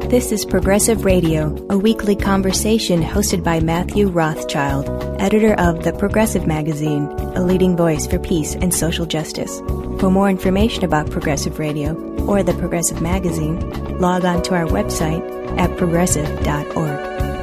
This is Progressive Radio, a weekly conversation hosted by Matthew Rothschild, editor of The Progressive Magazine, a leading voice for peace and social justice. For more information about Progressive Radio or The Progressive Magazine, log on to our website at progressive.org.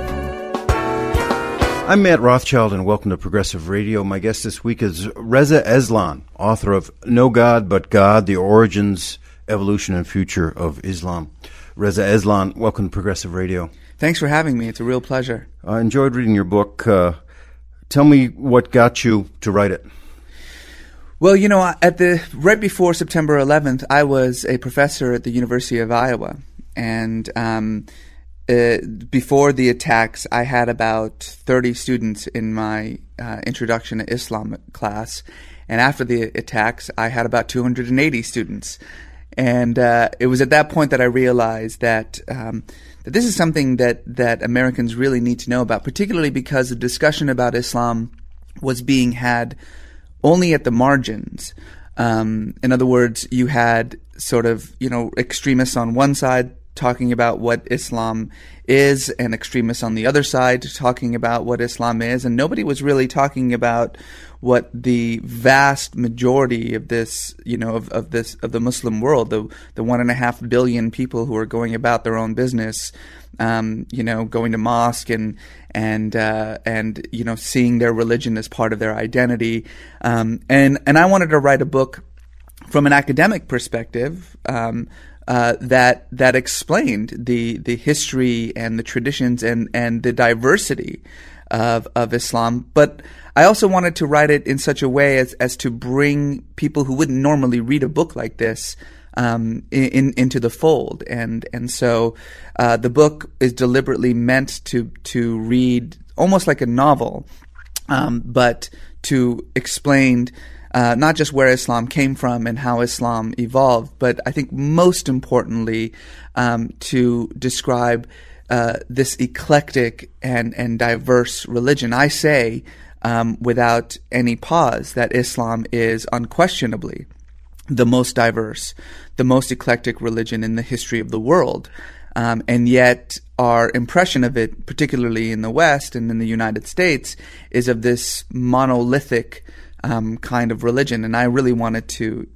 I'm Matt Rothschild, and welcome to Progressive Radio. My guest this week is Reza Aslan, author of No God But God, The Origins, Evolution, and Future of Islam. Reza Aslan, welcome to Progressive Radio. Thanks for having me. It's a real pleasure. I enjoyed reading your book. Tell me what got you to write it. Well, you know, right before September 11th, I was a professor at the University of Iowa. And before the attacks, I had about 30 students in my Introduction to Islam class. And after the attacks, I had about 280 students. And it was at that point that I realized that this is something that Americans really need to know about, particularly because the discussion about Islam was being had only at the margins. In other words, you had sort of, extremists on one side talking about what Islam is and extremists on the other side talking about what Islam is, and nobody was really talking about what the vast majority of this, of the Muslim world, the 1.5 billion people who are going about their own business, going to mosque and seeing their religion as part of their identity, and I wanted to write a book from an academic perspective that explained the history and the traditions and the diversity of Islam, but I also wanted to write it in such a way as to bring people who wouldn't normally read a book like this into the fold, and so the book is deliberately meant to read almost like a novel, but to explain not just where Islam came from and how Islam evolved, but I think most importantly to describe this eclectic and diverse religion. I say without any pause that Islam is unquestionably the most diverse, the most eclectic religion in the history of the world. And yet our impression of it, particularly in the West and in the United States, is of this monolithic kind of religion. And I really wanted to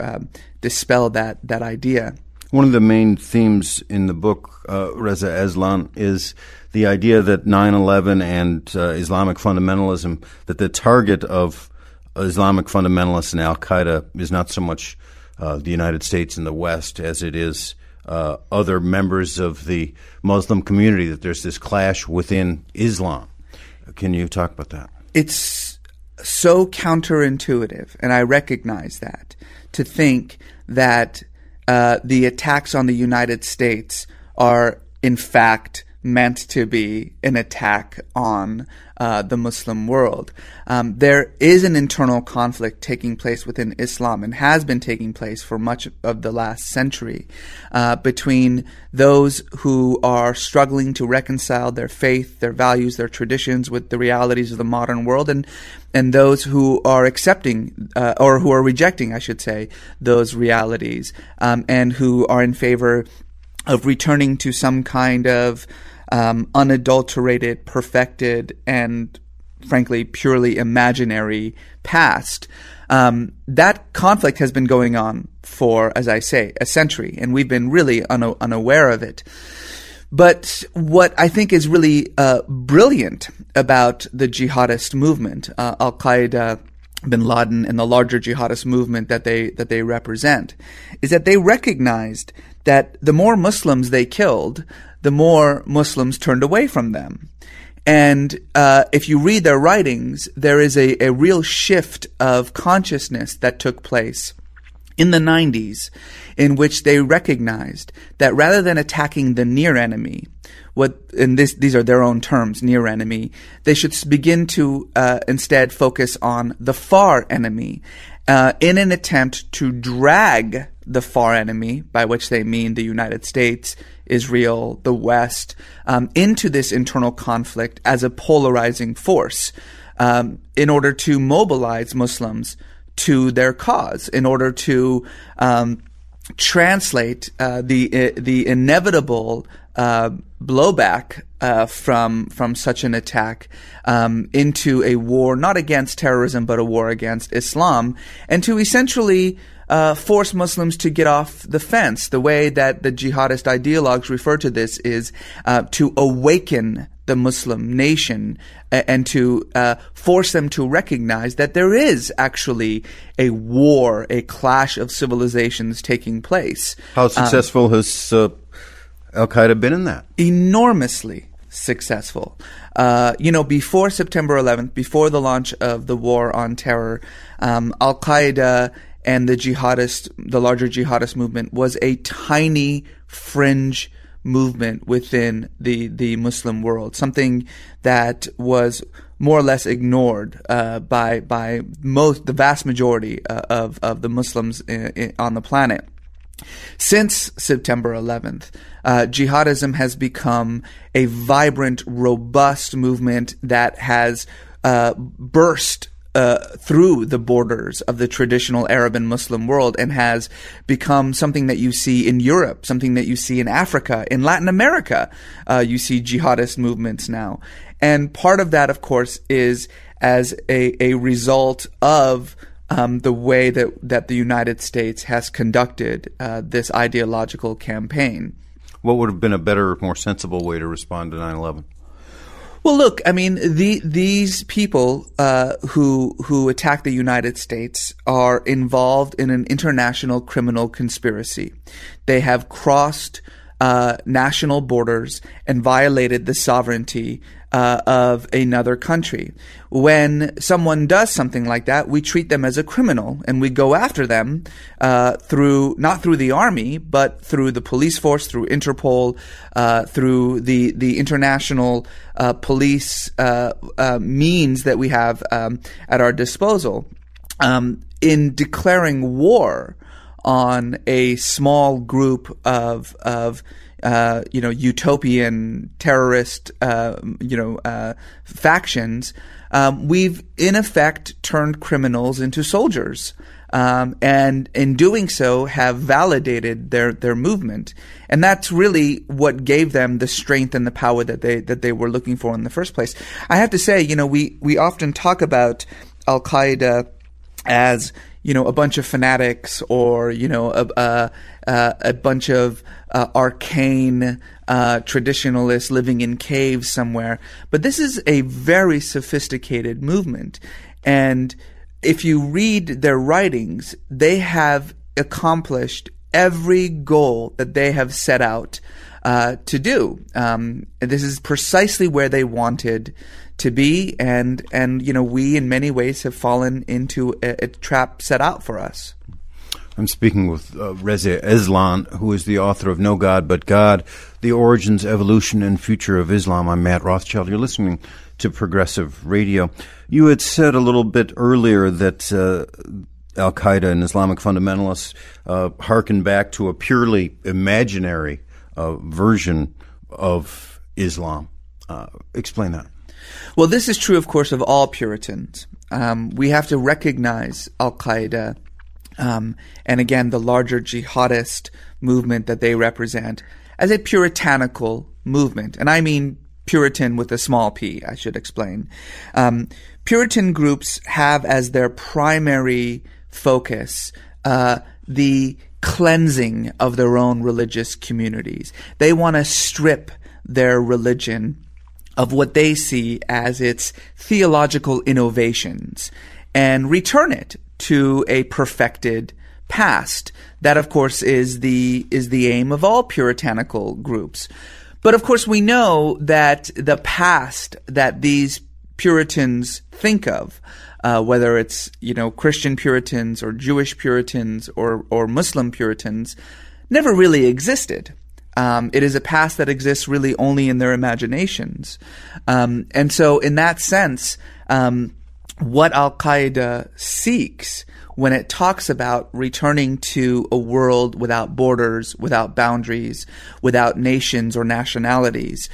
dispel that idea. One of the main themes in the book, Reza Aslan, is the idea that 9/11 and Islamic fundamentalism, that the target of Islamic fundamentalists and al-Qaeda is not so much the United States and the West as it is other members of the Muslim community, that there's this clash within Islam. Can you talk about that? It's so counterintuitive, and I recognize that, to think that the attacks on the United States are in fact meant to be an attack on the Muslim world. There is an internal conflict taking place within Islam and has been taking place for much of the last century between those who are struggling to reconcile their faith, their values, their traditions with the realities of the modern world, and those who are accepting or who are rejecting, I should say, those realities, and who are in favor of returning to some kind of unadulterated, perfected, and frankly, purely imaginary past. That conflict has been going on for, as I say, a century, and we've been really unaware of it. But what I think is really brilliant about the jihadist movement, al-Qaeda, bin Laden, and the larger jihadist movement that they represent, is that they recognized that the more Muslims they killed, the more Muslims turned away from them. And if you read their writings, there is a real shift of consciousness that took place in the 90s in which they recognized that rather than attacking the near enemy, these are their own terms, near enemy, they should begin to instead focus on the far enemy in an attempt to drag the far enemy, by which they mean the United States, Israel, the West, into this internal conflict as a polarizing force in order to mobilize Muslims to their cause, in order to translate the inevitable blowback from such an attack into a war not against terrorism but a war against Islam, and to essentially force Muslims to get off the fence. The way that the jihadist ideologues refer to this is to awaken the Muslim nation and to force them to recognize that there is actually a war, a clash of civilizations taking place. How successful has Al-Qaeda been in that? Enormously successful. Before September 11th, before the launch of the war on terror, Al-Qaeda and the larger jihadist movement was a tiny fringe movement within the Muslim world, something that was more or less ignored by the vast majority of the Muslims on the planet. Since September 11th, jihadism has become a vibrant, robust movement that has burst through the borders of the traditional Arab and Muslim world and has become something that you see in Europe, something that you see in Africa, in Latin America. You see jihadist movements now. And part of that, of course, is as a result of the way that the United States has conducted this ideological campaign. What would have been a better, more sensible way to respond to 9/11? Well, look, I mean, these people who attack the United States are involved in an international criminal conspiracy. They have crossed national borders and violated the sovereignty of another country. When someone does something like that, we treat them as a criminal, and we go after them not through the army, but through the police force, through Interpol, through the international police means that we have at our disposal. In declaring war on a small group of utopian terrorist, factions, we've in effect turned criminals into soldiers, and in doing so have validated their movement, and that's really what gave them the strength and the power that they were looking for in the first place. I have to say, we often talk about Al-Qaeda as a bunch of fanatics or a bunch of arcane traditionalists living in caves somewhere. But this is a very sophisticated movement. And if you read their writings, they have accomplished every goal that they have set out to do. This is precisely where they wanted to be, and we in many ways have fallen into a trap set out for us. I'm speaking with Reza Aslan, who is the author of No God But God, The Origins, Evolution, and Future of Islam. I'm Matt Rothschild. You're listening to Progressive Radio. You had said a little bit earlier that Al-Qaeda and Islamic fundamentalists hearken back to a purely imaginary version of Islam. Explain that. Well, this is true, of course, of all Puritans. We have to recognize Al-Qaeda and, again, the larger jihadist movement that they represent as a puritanical movement. And I mean Puritan with a small p, I should explain. Puritan groups have as their primary focus the cleansing of their own religious communities. They want to strip their religion of what they see as its theological innovations and return it to a perfected past. That, of course, is the aim of all puritanical groups. But, of course, we know that the past that these Puritans think of, whether it's, Christian Puritans or Jewish Puritans or Muslim Puritans, never really existed. It is a past that exists really only in their imaginations. And so in that sense, what Al-Qaeda seeks when it talks about returning to a world without borders, without boundaries, without nations or nationalities,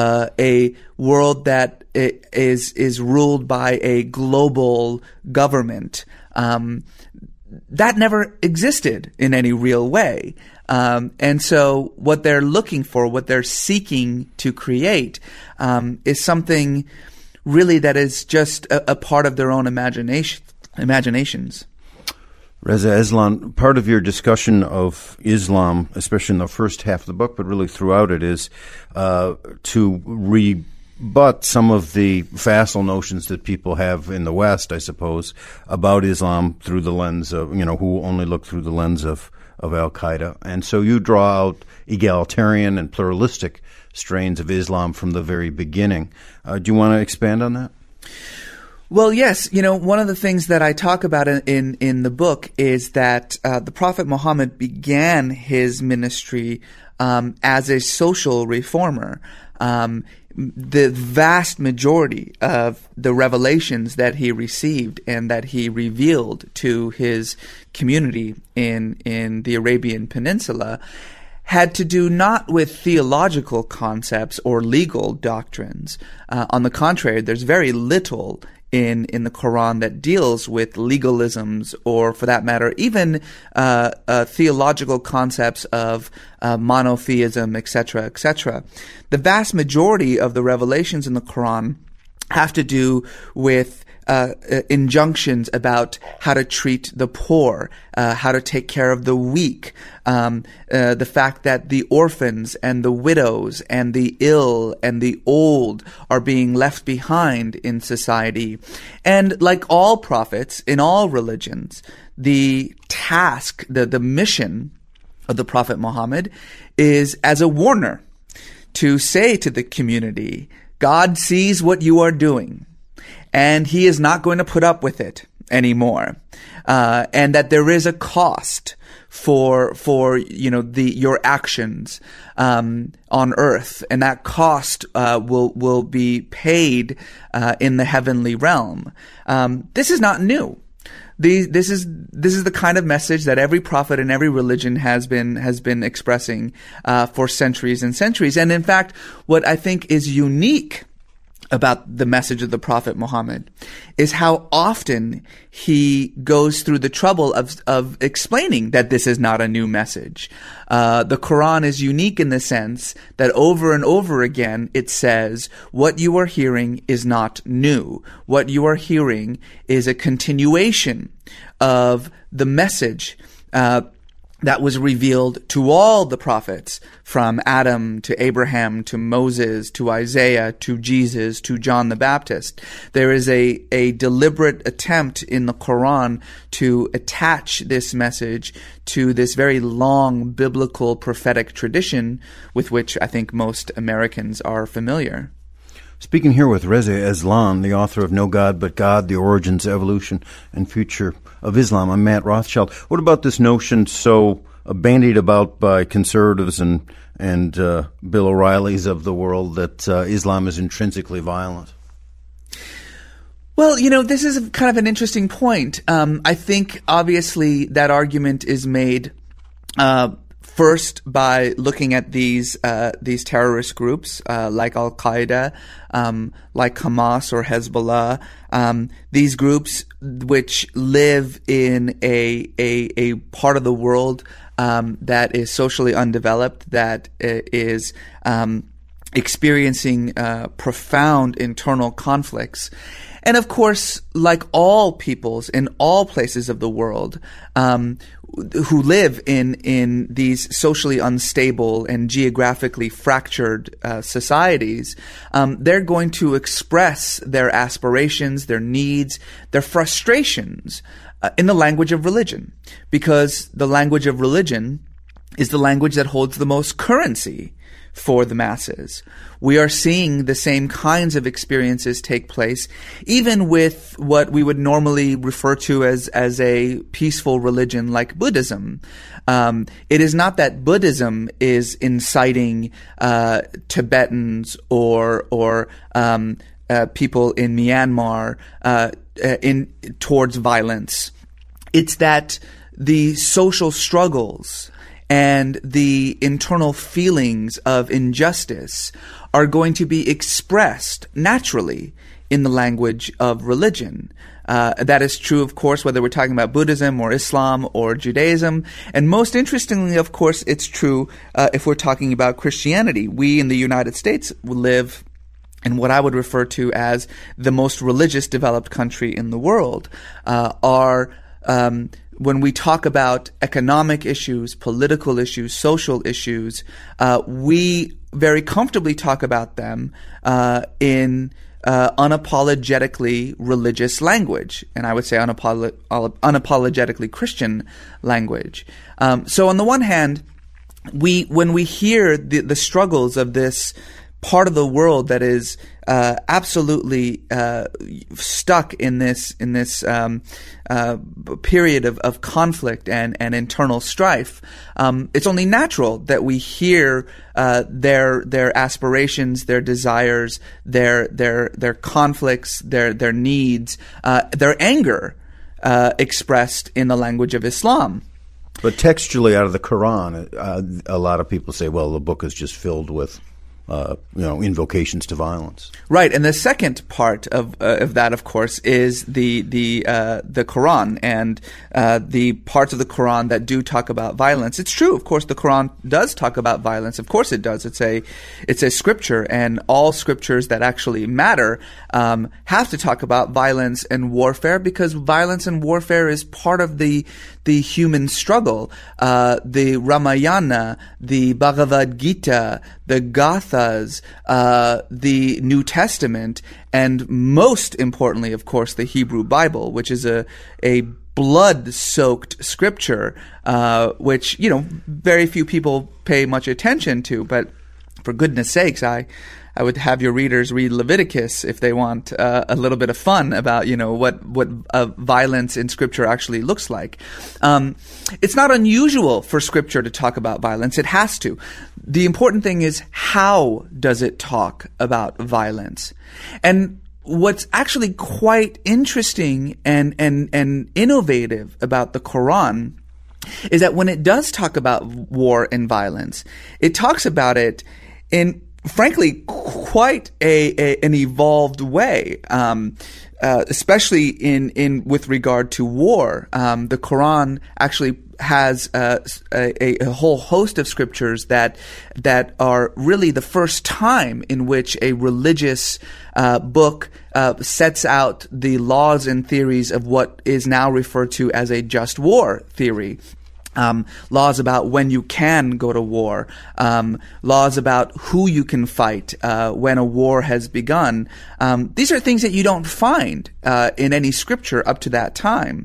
a world that is ruled by a global government, that never existed in any real way. And so what they're looking for, what they're seeking to create, is something really that is just a part of their own imaginations. Reza Aslan, part of your discussion of Islam, especially in the first half of the book, but really throughout it, is to rebut some of the facile notions that people have in the West, I suppose, about Islam through the lens of, who only look through the lens of Al-Qaeda. And so you draw out egalitarian and pluralistic strains of Islam from the very beginning. Do you want to expand on that? Well, yes. One of the things that I talk about in the book is that the Prophet Muhammad began his ministry as a social reformer. The vast majority of the revelations that he received and that he revealed to his community in the Arabian Peninsula had to do not with theological concepts or legal doctrines. On the contrary, there's very little in the Quran that deals with legalisms or, for that matter, even theological concepts of monotheism, etc., etc. The vast majority of the revelations in the Quran have to do with injunctions about how to treat the poor, how to take care of the weak, the fact that the orphans and the widows and the ill and the old are being left behind in society. And like all prophets in all religions, the task, the mission of the Prophet Muhammad is as a warner to say to the community, God sees what you are doing, and he is not going to put up with it anymore. And that there is a cost for your actions on earth, and that cost will be paid in the heavenly realm. This is not new. This is the kind of message that every prophet and every religion has been expressing for centuries and centuries. And in fact, what I think is unique about the message of the Prophet Muhammad is how often he goes through the trouble of explaining that this is not a new message. The Quran is unique in the sense that over and over again it says, what you are hearing is not new. What you are hearing is a continuation of the message that was revealed to all the prophets, from Adam to Abraham to Moses to Isaiah to Jesus to John the Baptist. There is a deliberate attempt in the Quran to attach this message to this very long biblical prophetic tradition with which I think most Americans are familiar. Speaking here with Reza Aslan, the author of No God But God, The Origins, Evolution, and Future of Islam. I'm Matt Rothschild. What about this notion so bandied about by conservatives and Bill O'Reillys of the world that Islam is intrinsically violent? Well, this is kind of an interesting point. I think obviously that argument is made first by looking at these terrorist groups like Al-Qaeda, like Hamas or Hezbollah, these groups which live in a part of the world that is socially undeveloped, that is experiencing profound internal conflicts. And of course, like all peoples in all places of the world, who live in these socially unstable and geographically fractured societies, they're going to express their aspirations, their needs, their frustrations in the language of religion, because the language of religion is the language that holds the most currency for the masses. We are seeing the same kinds of experiences take place, even with what we would normally refer to as a peaceful religion like Buddhism. It is not that Buddhism is inciting Tibetans or people in Myanmar towards violence. It's that the social struggles and the internal feelings of injustice are going to be expressed naturally in the language of religion. That is true, of course, whether we're talking about Buddhism or Islam or Judaism. And most interestingly, of course, it's true if we're talking about Christianity. We in the United States live in what I would refer to as the most religious developed country in the world. When we talk about economic issues, political issues, social issues, we very comfortably talk about them in unapologetically religious language, and I would say unapologetically Christian language. So on the one hand, when we hear the struggles of this part of the world that is absolutely stuck in this period of conflict and internal strife, it's only natural that we hear their aspirations, their desires, their conflicts, their needs, their anger expressed in the language of Islam. But textually, out of the Quran, a lot of people say, well, the book is just filled with invocations to violence. Right, and the second part of that, of course, is the Quran and the parts of the Quran that do talk about violence. It's true, of course, the Quran does talk about violence. Of course, it does. It's a scripture, and all scriptures that actually matter have to talk about violence and warfare, because violence and warfare is part of the human struggle. The Ramayana, the Bhagavad Gita, the Gathas, the New Testament, and most importantly, of course, the Hebrew Bible, which is a blood-soaked scripture, which, very few people pay much attention to. But for goodness sakes, I would have your readers read Leviticus if they want a little bit of fun about, what violence in Scripture actually looks like. It's not unusual for Scripture to talk about violence. It has to. The important thing is, how does it talk about violence? And what's actually quite interesting and innovative about the Quran is that when it does talk about war and violence, it talks about it in, frankly, quite an evolved way, especially in with regard to war. The Quran actually has a whole host of scriptures that are really the first time in which a religious book sets out the laws and theories of what is now referred to as a just war theory. Laws about when you can go to war, laws about who you can fight when a war has begun. These are things that you don't find in any scripture up to that time.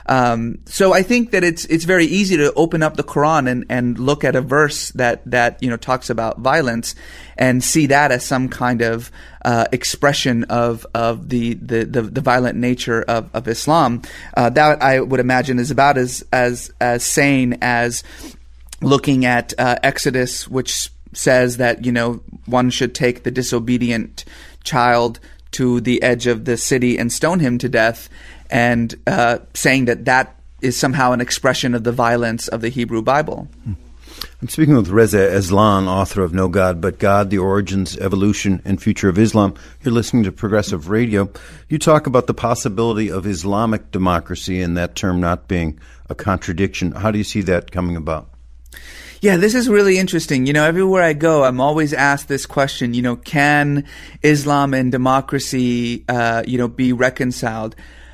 So I think that it's very easy to open up the Quran and look at a verse that talks about violence and see that as some kind of expression of the violent nature of Islam. That I would imagine is about as sane as looking at Exodus, which says that one should take the disobedient child to the edge of the city and stone him to death, and saying that is somehow an expression of the violence of the Hebrew Bible. I'm speaking with Reza Aslan, author of No God But God, The Origins, Evolution, and Future of Islam. You're listening to Progressive Radio. You talk about the possibility of Islamic democracy and that term not being a contradiction. How do you see that coming about? Yeah, this is really interesting. Everywhere I go, I'm always asked this question, can Islam and democracy, be reconciled?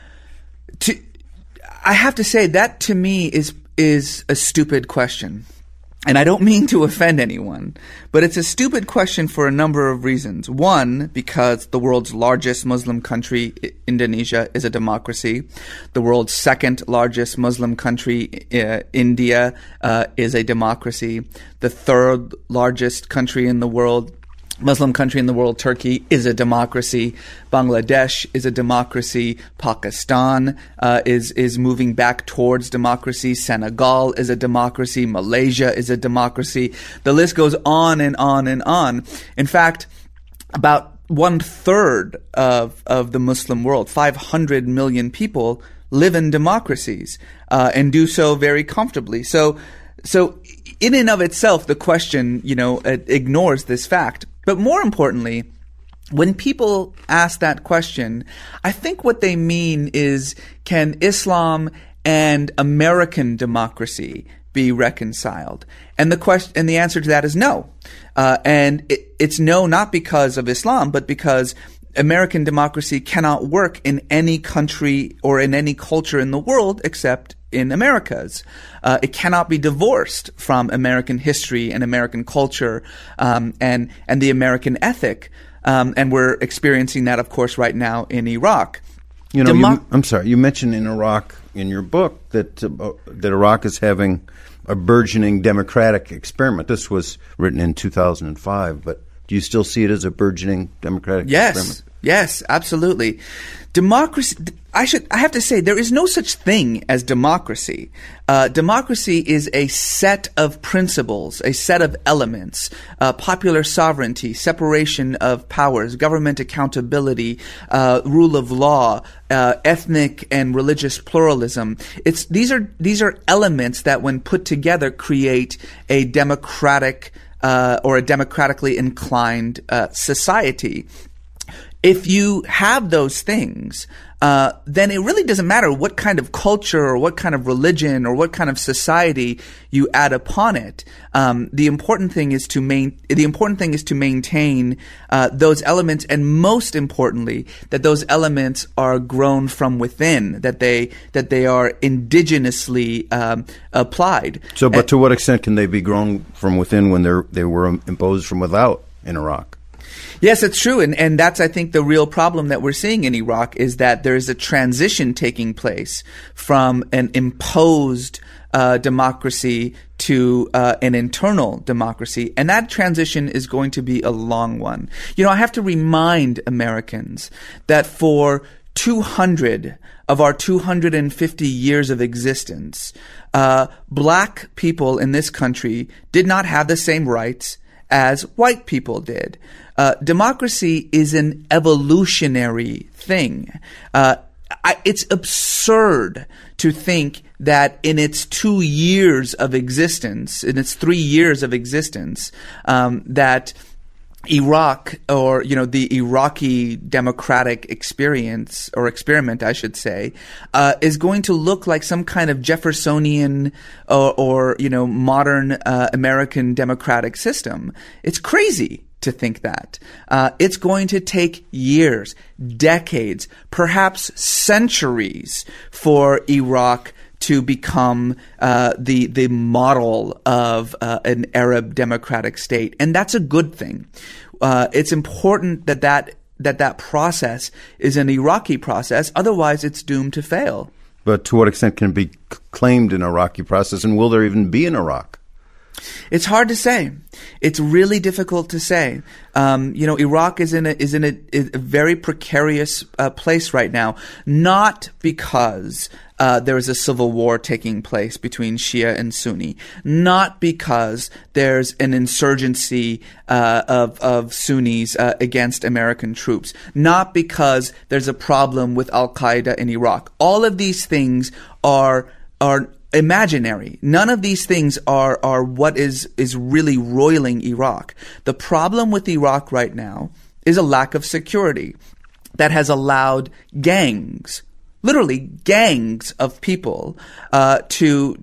I have to say that to me is a stupid question. And I don't mean to offend anyone, but it's a stupid question for a number of reasons. One, because the world's largest Muslim country, Indonesia, is a democracy. The world's second largest Muslim country, India, is a democracy. The third largest country in the world, Muslim country in the world, Turkey, is a democracy. Bangladesh is a democracy. Pakistan is moving back towards democracy. Senegal is a democracy. Malaysia is a democracy. The list goes on and on and on. In fact, about 1/3 of the Muslim world, 500 million people, live in democracies and do so very comfortably. So in and of itself, the question, ignores this fact. But more importantly, when people ask that question, I think what they mean is, can Islam and American democracy be reconciled? And the answer to that is no. And it's no, not because of Islam, but because American democracy cannot work in any country or in any culture in the world except in America's. It cannot be divorced from American history and American culture and the American ethic. And we're experiencing that, of course, right now in Iraq. I'm sorry. You mentioned in Iraq in your book that Iraq is having a burgeoning democratic experiment. This was written in 2005, but do you still see it as a burgeoning democratic experiment? Yes, absolutely. Democracy, I have to say, there is no such thing as democracy. Democracy is a set of principles, a set of elements, popular sovereignty, separation of powers, government accountability, rule of law, ethnic and religious pluralism. These are elements that, when put together, create a democratic or a democratically inclined society. If you have those things, then it really doesn't matter what kind of culture or what kind of religion or what kind of society you add upon it. The important thing is to maintain those elements, and most importantly, that those elements are grown from within, that they are indigenously applied. So, but to what extent can they be grown from within when they were imposed from without in Iraq? Yes, it's true. And that's, I think, the real problem that we're seeing in Iraq, is that there is a transition taking place from an imposed democracy to an internal democracy. And that transition is going to be a long one. I have to remind Americans that for 200 of our 250 years of existence, black people in this country did not have the same rights as white people did. Democracy is an evolutionary thing. It's absurd to think that in its 2 years of existence, in its 3 years of existence, that Iraq, or the Iraqi democratic experience or experiment, I should say, is going to look like some kind of Jeffersonian or modern American democratic system. It's crazy to think that. It's going to take years, decades, perhaps centuries for Iraq to become the model of an Arab democratic state. And that's a good thing. It's important that process is an Iraqi process. Otherwise, it's doomed to fail. But to what extent can it be claimed an Iraqi process, and will there even be an Iraq? It's hard to say. It's really difficult to say. Iraq is in a very precarious place right now, not because there is a civil war taking place between Shia and Sunni, not because there's an insurgency of Sunnis against American troops, not because there's a problem with Al-Qaeda in Iraq. All of these things are imaginary. None of these things are what is really roiling Iraq. The problem with Iraq right now is a lack of security that has allowed gangs, literally gangs of people, to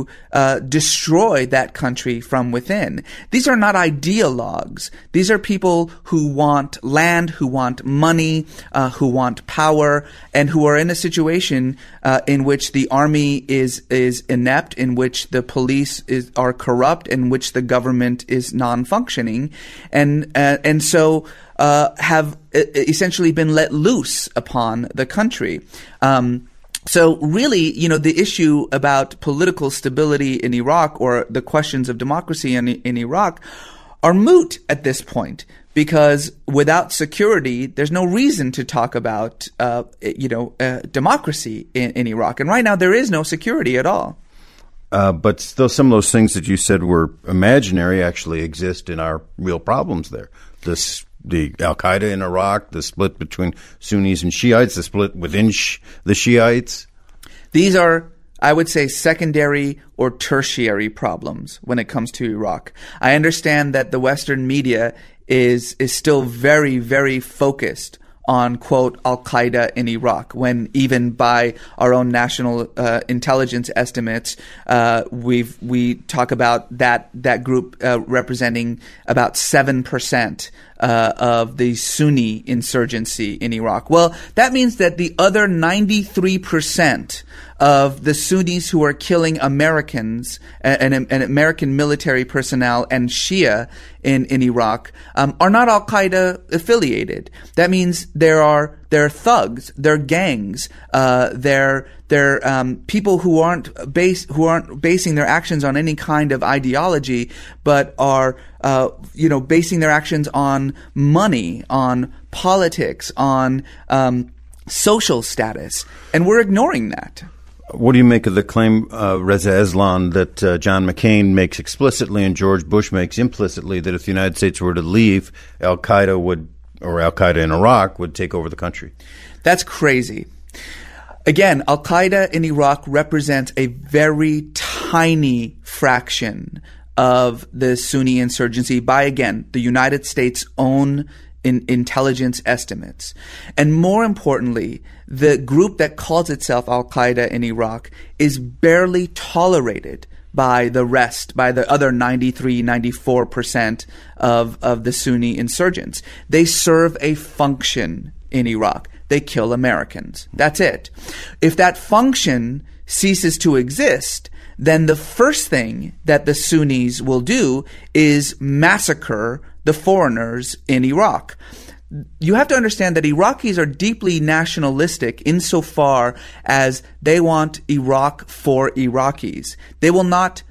destroy that country from within. These are not ideologues. These are people who want land, who want money, who want power, and who are in a situation in which the army is inept, in which the police are corrupt, in which the government is non-functioning, and so have essentially been let loose upon the country. So really, the issue about political stability in Iraq, or the questions of democracy in Iraq, are moot at this point, because without security, there's no reason to talk about democracy in Iraq. And right now, there is no security at all. But still, some of those things that you said were imaginary actually exist in our real problems there. The Al-Qaeda in Iraq, the split between Sunnis and Shiites, the split within the Shiites. These are, I would say, secondary or tertiary problems when it comes to Iraq. I understand that the Western media is still very, very focused on, quote, Al-Qaeda in Iraq, when even by our own national intelligence estimates, we talk about that group representing about 7% of the Sunni insurgency in Iraq. Well, that means that the other 93% of the Sunnis who are killing Americans and American military personnel and Shia in Iraq are not Al-Qaeda affiliated. That means they're thugs, they're gangs, they're people who aren't basing their actions on any kind of ideology, but are basing their actions on money, on politics, on social status, and we're ignoring that. What do you make of the claim, Reza Aslan, that John McCain makes explicitly and George Bush makes implicitly, that if the United States were to leave, Al-Qaeda in Iraq would take over the country? That's crazy. Again, Al-Qaeda in Iraq represents a very tiny fraction of the Sunni insurgency by, again, the United States' own intelligence estimates. And more importantly, the group that calls itself Al-Qaeda in Iraq is barely tolerated by the rest, by the other 93, 94% of the Sunni insurgents. They serve a function in Iraq. They kill Americans. That's it. If that function ceases to exist, then the first thing that the Sunnis will do is massacre the foreigners in Iraq. You have to understand that Iraqis are deeply nationalistic insofar as they want Iraq for Iraqis. They will not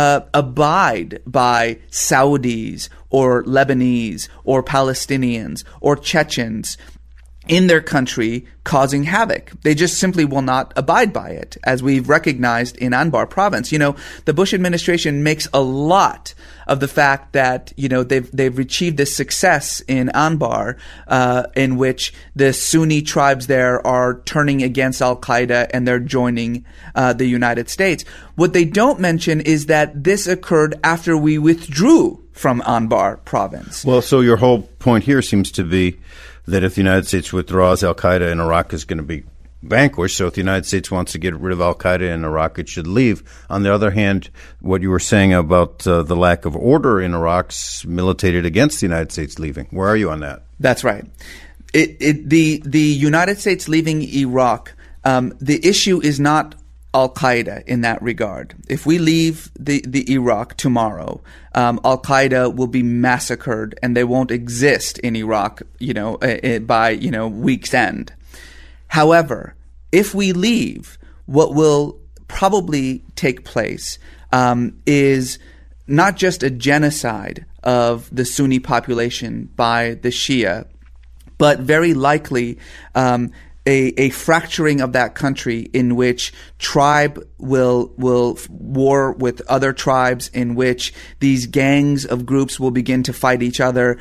abide by Saudis or Lebanese or Palestinians or Chechens in their country causing havoc. They just simply will not abide by it, as we've recognized in Anbar province. You know, the Bush administration makes a lot of the fact that, you know, they've achieved this success in Anbar, in which the Sunni tribes there are turning against Al-Qaeda and they're joining the United States. What they don't mention is that this occurred after we withdrew from Anbar province. Well, so your whole point here seems to be that if the United States withdraws, Al-Qaeda in Iraq is going to be vanquished. So if the United States wants to get rid of Al-Qaeda in Iraq, it should leave. On the other hand, what you were saying about the lack of order in Iraq militated against the United States leaving. Where are you on that? That's right. The United States leaving Iraq, the issue is not Al-Qaeda in that regard. If we leave the Iraq tomorrow, Al-Qaeda will be massacred and they won't exist in Iraq, by week's end. However, if we leave, what will probably take place is not just a genocide of the Sunni population by the Shia, but very likely a fracturing of that country in which tribe will war with other tribes, in which these gangs of groups will begin to fight each other.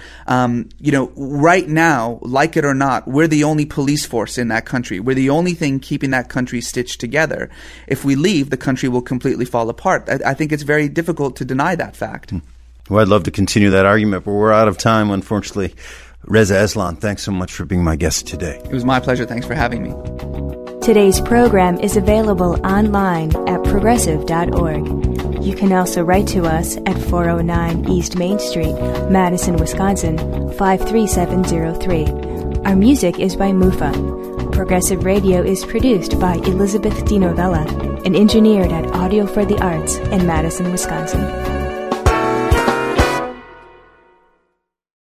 Right now, like it or not, we're the only police force in that country. We're the only thing keeping that country stitched together. If we leave, the country will completely fall apart. I think it's very difficult to deny that fact. Well, I'd love to continue that argument, but we're out of time, unfortunately. Reza Aslan, thanks so much for being my guest today. It was my pleasure. Thanks for having me. Today's program is available online at progressive.org. You can also write to us at 409 East Main Street, Madison, Wisconsin, 53703. Our music is by Mufa. Progressive Radio is produced by Elizabeth DiNovella and engineered at Audio for the Arts in Madison, Wisconsin.